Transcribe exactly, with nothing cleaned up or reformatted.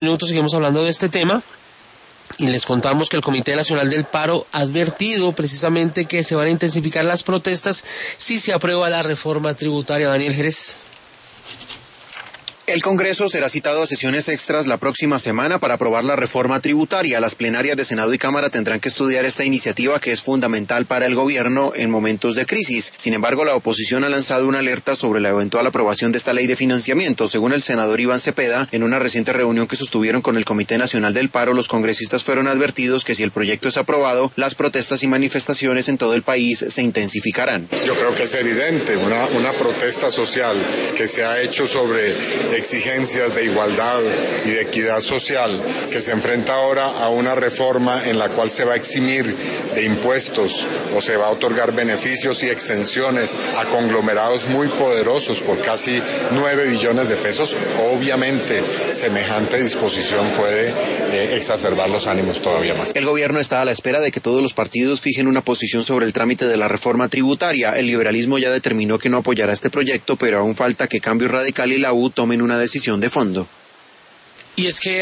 minutos seguimos hablando de este tema y les contamos que el Comité Nacional del Paro ha advertido precisamente que se van a intensificar las protestas si se aprueba la reforma tributaria. Daniel Jerez. El Congreso será citado a sesiones extras la próxima semana para aprobar la reforma tributaria. Las plenarias de Senado y Cámara tendrán que estudiar esta iniciativa que es fundamental para el gobierno en momentos de crisis. Sin embargo, la oposición ha lanzado una alerta sobre la eventual aprobación de esta ley de financiamiento. Según el senador Iván Cepeda, en una reciente reunión que sostuvieron con el Comité Nacional del Paro, los congresistas fueron advertidos que si el proyecto es aprobado, las protestas y manifestaciones en todo el país se intensificarán. Yo creo que es evidente, una, una protesta social que se ha hecho sobre exigencias de igualdad y de equidad social, que se enfrenta ahora a una reforma en la cual se va a eximir de impuestos o se va a otorgar beneficios y exenciones a conglomerados muy poderosos por casi nueve billones de pesos. Obviamente, semejante disposición puede eh, exacerbar los ánimos todavía más. El gobierno está a la espera de que todos los partidos fijen una posición sobre el trámite de la reforma tributaria. El liberalismo ya determinó que no apoyará este proyecto, pero aún falta que Cambio Radical y la U tomen una decisión de fondo. Y es que